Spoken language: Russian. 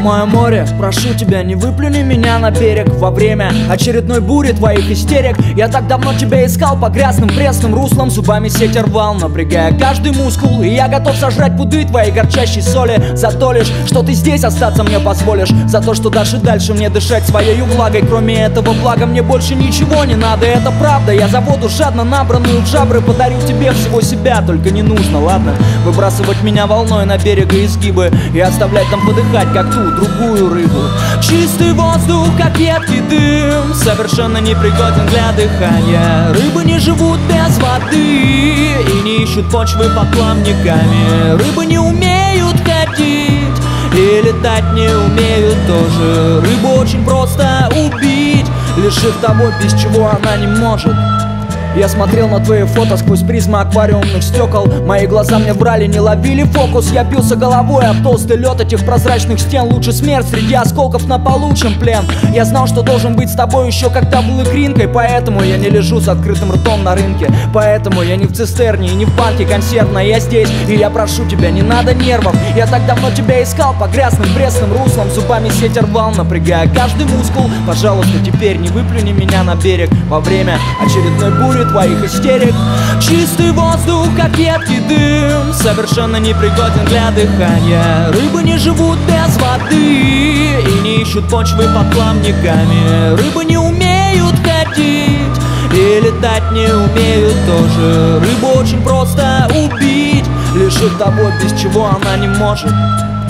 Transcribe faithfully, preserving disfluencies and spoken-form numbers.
Мое море, прошу тебя, не выплюни меня на берег во время очередной бури твоих истерик. Я так давно тебя искал по грязным пресным руслам, зубами сеть рвал, напрягая каждый мускул. И я готов сожрать пуды твоей горчащей соли за то лишь, что ты здесь остаться мне позволишь, за то, что дашь и дальше мне дышать своей влагой. Кроме этого блага мне больше ничего не надо, это правда. Я за воду жадно набранную в жабры подарю тебе всего себя, только не нужно, ладно, выбрасывать меня волной на берега изгибы и оставлять там подыхать, как ту другую рыбу. Чистый воздух, как едкий дым, совершенно непригоден для дыхания. Рыбы не живут без воды и не ищут почвы под плавниками. Рыбы не умеют ходить и летать не умеют тоже. Рыбу очень просто убить, лишив того, без чего она не может. Я смотрел на твои фото сквозь призмы аквариумных стекол. Мои глаза мне врали, не ловили фокус. Я бился головой об толстый лед этих прозрачных стен. Лучше смерть среди осколков на полу, чем плен. Я знал, что должен быть с тобой еще когда был икринкой, поэтому я не лежу с открытым ртом на рынке. Поэтому я не в цистерне и не в банке консервной. Я здесь, и я прошу тебя, не надо нервов. Я так давно тебя искал по грязным пресным руслам, зубами сеть рвал, напрягая каждый мускул. Пожалуйста, теперь не выплюни меня на берег во время очередной бури твоих истерик. Чистый воздух, как едкий дым, совершенно непригоден для дыхания. Рыбы не живут без воды и не ищут почвы под плавниками. Рыбы не умеют ходить и летать не умеют тоже. Рыбу очень просто убить, лишив того, без чего она не может.